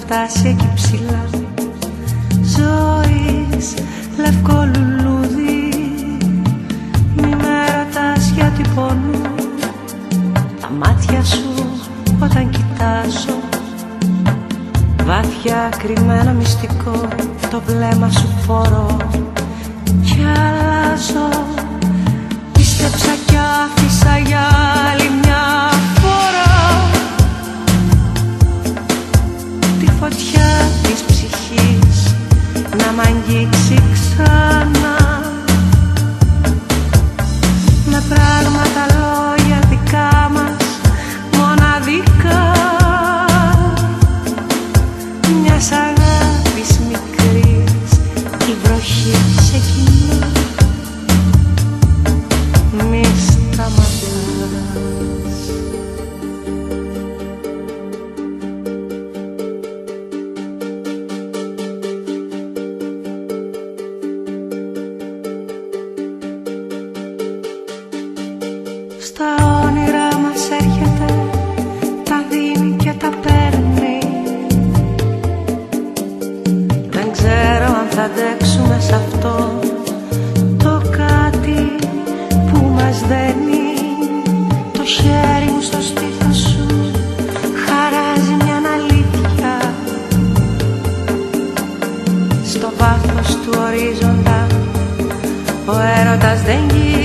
φτάσει εκεί ψηλά. Ζωής λευκό λουλούδι, μη με ρωτάς γιατί πονούν τα μάτια σου όταν κοιτάζω. Βάθια κρυμμένα μυστικό, το βλέμμα σου φορώ κι αλλάζω. Πίστεψα κι άφησα για άλλη μια φορά τη φωτιά της ψυχής να μ' αγγίξει ξανά, με πράγματα λόγια δικά μας μοναδικά, μιας αγάπης μικρής η βροχή σε κοινά. Μη σταματάς. Στα όνειρά μας έρχεται, τα δίνει και τα παίρνει. Δεν ξέρω αν θα αντέξουμε σ' αυτό το κάτι που μας δένει. Το χέρι μου στο στήθος σου χαράζει μια αλήθεια. Στο βάθος του ορίζοντα ο έρωτας δεν γυρίζει.